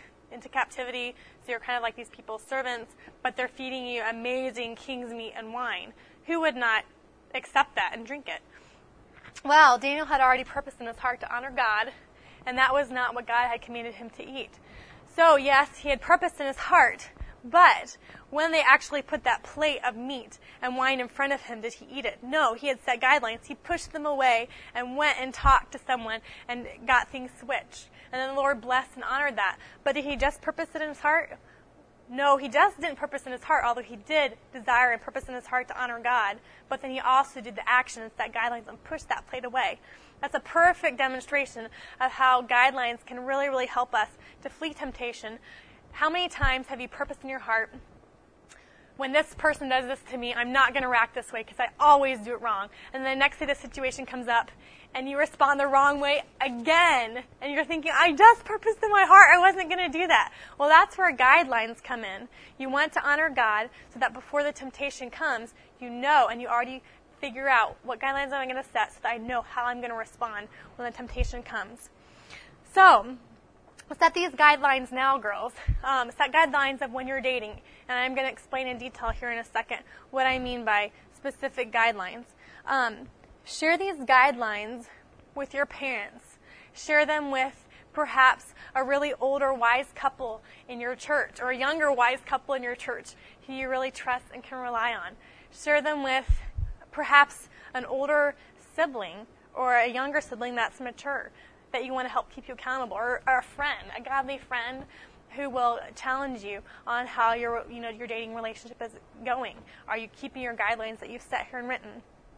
so you're kind of like these people's servants, but they're feeding you amazing king's meat and wine. Who would not accept that and drink it? Well, Daniel had already purposed in his heart to honor God, and that was not what God had commanded him to eat. So, yes, he had purposed in his heart, but when they actually put that plate of meat and wine in front of him, did he eat it? No, he had set guidelines. He pushed them away and went and talked to someone and got things switched. And then the Lord blessed and honored that. But did he just purpose it in his heart? No, he just didn't purpose in his heart, although he did desire and purpose in his heart to honor God. But then he also did the action and set guidelines and pushed that plate away. That's a perfect demonstration of how guidelines can really, really help us to flee temptation. How many times have you purposed in your heart, when this person does this to me, I'm not going to react this way because I always do it wrong. And then next day the situation comes up and you respond the wrong way again. And you're thinking, I just purposed in my heart I wasn't going to do that. Well, that's where guidelines come in. You want to honor God so that before the temptation comes, you know and you already figure out what guidelines am I going to set so that I know how I'm going to respond when the temptation comes. So, set these guidelines now, girls. Set guidelines of when you're dating. And I'm going to explain in detail here in a second what I mean by specific guidelines. Share these guidelines with your parents. Share them with perhaps a really older, wise couple in your church or a younger, wise couple in your church who you really trust and can rely on. Share them with perhaps an older sibling or a younger sibling that's mature that you want to help keep you accountable, or a friend, a godly friend who will challenge you on how your dating relationship is going. Are you keeping your guidelines that you've set here and written?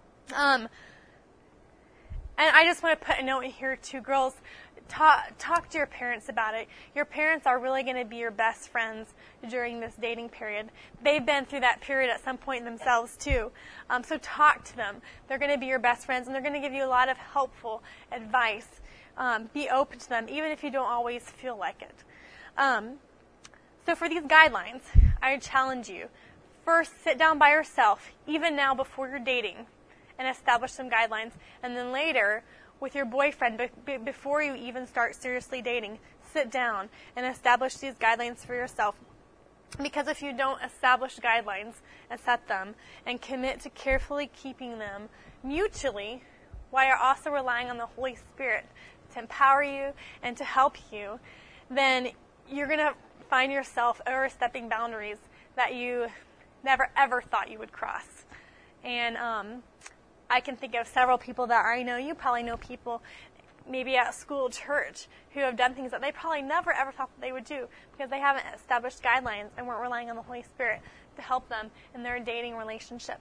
And I just want to put a note in here too, girls. Talk to your parents about it. Your parents are really going to be your best friends during this dating period. They've been through that period at some point themselves too. So talk to them. They're going to be your best friends, and they're going to give you a lot of helpful advice. Be open to them, even if you don't always feel like it. So for these guidelines, I challenge you. First, sit down by yourself, even now before you're dating, and establish some guidelines. And then later, with your boyfriend, before you even start seriously dating, sit down and establish these guidelines for yourself. Because if you don't establish guidelines and set them and commit to carefully keeping them mutually, while you're also relying on the Holy Spirit to empower you and to help you, then you're going to find yourself overstepping boundaries that you never ever thought you would cross. And I can think of several people that I know, you probably know people, maybe at school, church, who have done things that they probably never ever thought that they would do because they haven't established guidelines and weren't relying on the Holy Spirit to help them in their dating relationship.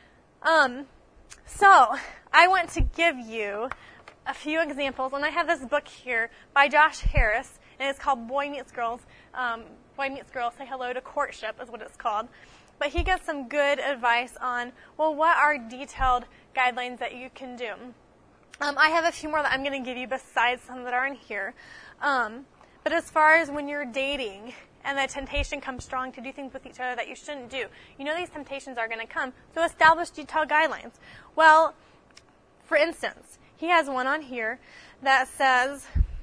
So I want to give you a few examples, and I have this book here by Josh Harris, and it's called Boy Meets Girls. Boy Meets Girls, Say Hello to Courtship is what it's called. But he gives some good advice on, well, what are detailed guidelines that you can do? I have a few more that I'm going to give you besides some that are in here. But as far as when you're dating and the temptation comes strong to do things with each other that you shouldn't do, you know these temptations are going to come, so establish detailed guidelines. Well, for instance, he has one on here that says,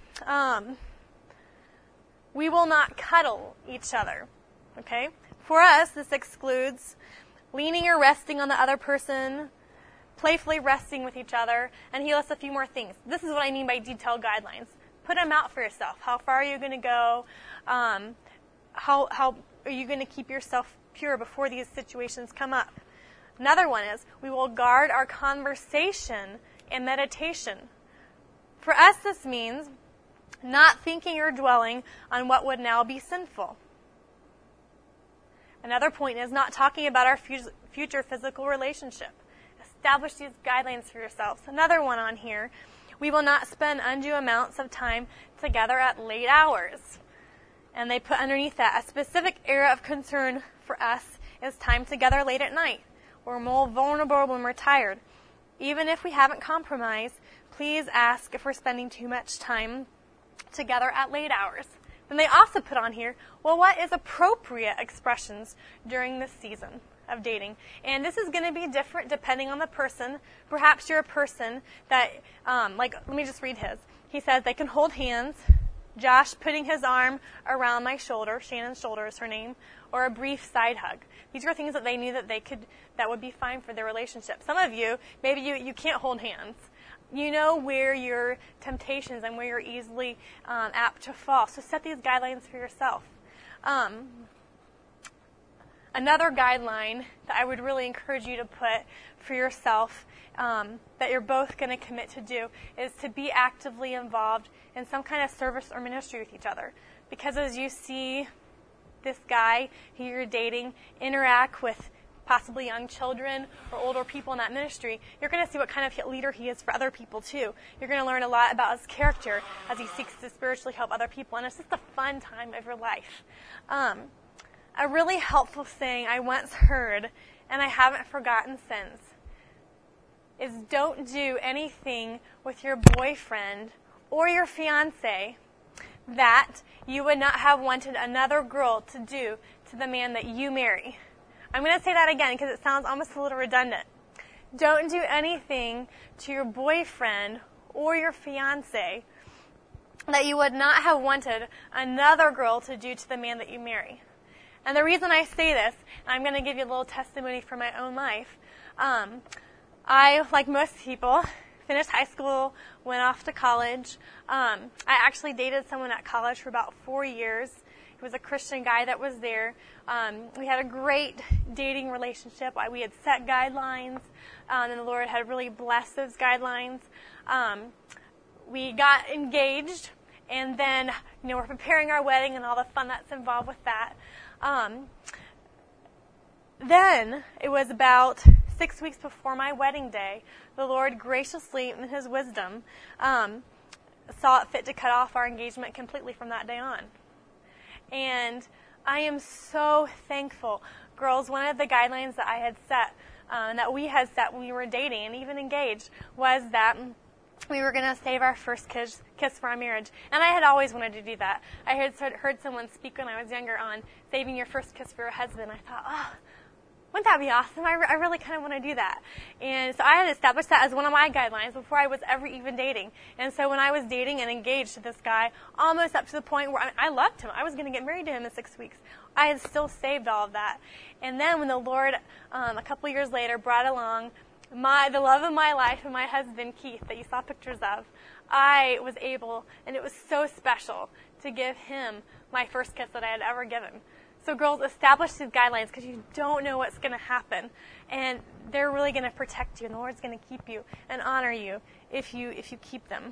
we will not cuddle each other. Okay? For us, this excludes leaning or resting on the other person, playfully resting with each other, and he lists a few more things. This is what I mean by detailed guidelines. Put them out for yourself. How far are you going to go? How are you going to keep yourself pure before these situations come up? Another one is, we will guard our conversation and meditation. For us, this means not thinking or dwelling on what would now be sinful. Another point is not talking about our future physical relationship. Establish these guidelines for yourselves. Another one on here, we will not spend undue amounts of time together at late hours. And they put underneath that, a specific area of concern for us is time together late at night. We're more vulnerable when we're tired. Even if we haven't compromised, please ask if we're spending too much time together at late hours. Then they also put on here, well, what is appropriate expressions during this season of dating? And this is going to be different depending on the person. Perhaps you're a person that, let me just read his. He says they can hold hands, Josh putting his arm around my shoulder, Shannon's shoulder is her name, or a brief side hug. These are things that they knew that would be fine for their relationship. Some of you, maybe you can't hold hands. You know where your temptations and where you're easily apt to fall. So set these guidelines for yourself. Another guideline that I would really encourage you to put for yourself that you're both going to commit to do is to be actively involved in some kind of service or ministry with each other. Because as you see this guy who you're dating interact with possibly young children or older people in that ministry, you're going to see what kind of leader he is for other people too. You're going to learn a lot about his character as he seeks to spiritually help other people, and it's just a fun time of your life. A really helpful saying I once heard, and I haven't forgotten since, is don't do anything with your boyfriend or your fiance that you would not have wanted another girl to do to the man that you marry. I'm going to say that again because it sounds almost a little redundant. Don't do anything to your boyfriend or your fiance that you would not have wanted another girl to do to the man that you marry. And the reason I say this, I'm going to give you a little testimony from my own life. I, like most people, finished high school, went off to college. I actually dated someone at college for about 4 years. He was a Christian guy that was there. We had a great dating relationship. We had set guidelines, and the Lord had really blessed those guidelines. We got engaged, and then we're preparing our wedding and all the fun that's involved with that. Then it was about 6 weeks before my wedding day, the Lord graciously, in His wisdom, saw it fit to cut off our engagement completely from that day on. And I am so thankful. Girls, one of the guidelines that I had set, that we had set when we were dating and even engaged, was that we were going to save our first kiss for our marriage. And I had always wanted to do that. I had heard someone speak when I was younger on saving your first kiss for your husband. I thought, wouldn't that be awesome? I really kind of want to do that. And so I had established that as one of my guidelines before I was ever even dating. And so when I was dating and engaged to this guy, almost up to the point where I loved him. I was going to get married to him in 6 weeks. I had still saved all of that. And then when the Lord, a couple years later, brought along the love of my life and my husband, Keith, that you saw pictures of, I was able, and it was so special, to give him my first kiss that I had ever given. So girls, establish these guidelines because you don't know what's going to happen. And they're really going to protect you, and the Lord's going to keep you and honor you if you keep them.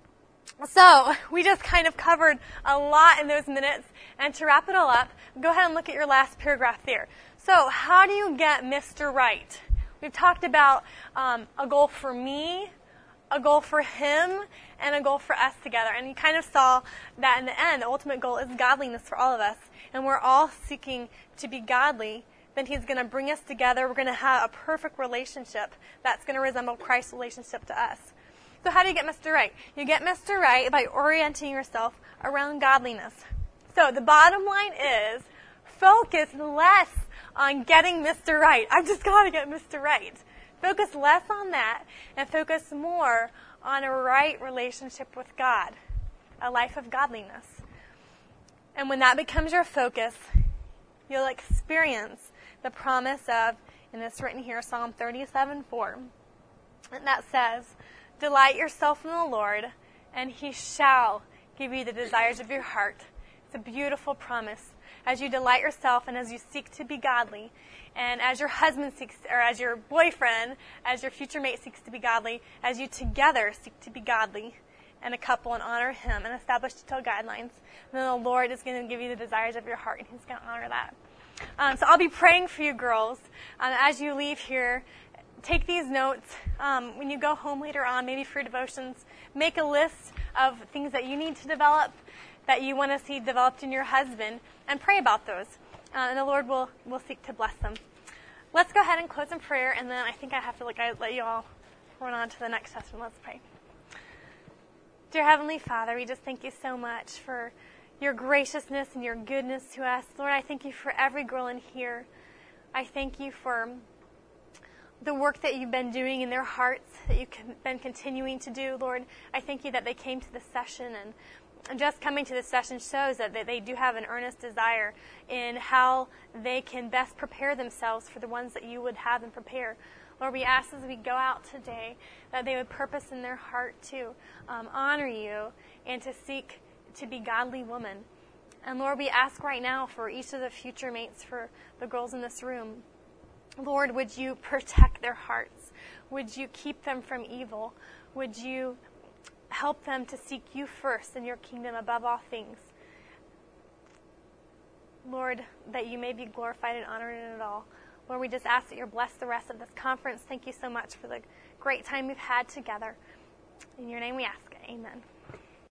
So we just kind of covered a lot in those minutes. And to wrap it all up, go ahead and look at your last paragraph there. So how do you get Mr. Right? We've talked about a goal for me, a goal for him, and a goal for us together. And you kind of saw that in the end, the ultimate goal is godliness for all of us. And we're all seeking to be godly. Then he's going to bring us together. We're going to have a perfect relationship that's going to resemble Christ's relationship to us. So how do you get Mr. Right? You get Mr. Right by orienting yourself around godliness. So the bottom line is focus less on getting Mr. Right. I've just got to get Mr. Right. Focus less on that and focus more on a right relationship with God, a life of godliness. And when that becomes your focus, you'll experience the promise of, and it's written here, Psalm 37:4, and that says, "Delight yourself in the Lord, and he shall give you the desires of your heart." It's a beautiful promise. As you delight yourself and as you seek to be godly, and as your husband seeks, or as your boyfriend, as your future mate seeks to be godly, as you together seek to be godly and a couple and honor him and establish detailed guidelines, then the Lord is going to give you the desires of your heart, and he's going to honor that. So I'll be praying for you girls as you leave here. Take these notes. When you go home later on, maybe for your devotions, make a list of things that you need to develop, that you want to see developed in your husband, and pray about those. And the Lord will seek to bless them. Let's go ahead and close in prayer, and then I think I have to let you all run on to the next session. Let's pray. Dear Heavenly Father, we just thank you so much for your graciousness and your goodness to us. Lord, I thank you for every girl in here. I thank you for the work that you've been doing in their hearts, that you've been continuing to do. Lord, I thank you that they came to this session, and just coming to this session shows that they do have an earnest desire in how they can best prepare themselves for the ones that you would have them prepare. Lord, we ask as we go out today that they would purpose in their heart to honor you and to seek to be godly women. And Lord, we ask right now for each of the future mates for the girls in this room. Lord, would you protect their hearts? Would you keep them from evil? Would you help them to seek you first in your kingdom above all things? Lord, that you may be glorified and honored in it all. Lord, we just ask that you're blessed the rest of this conference. Thank you so much for the great time we've had together. In your name we ask. Amen.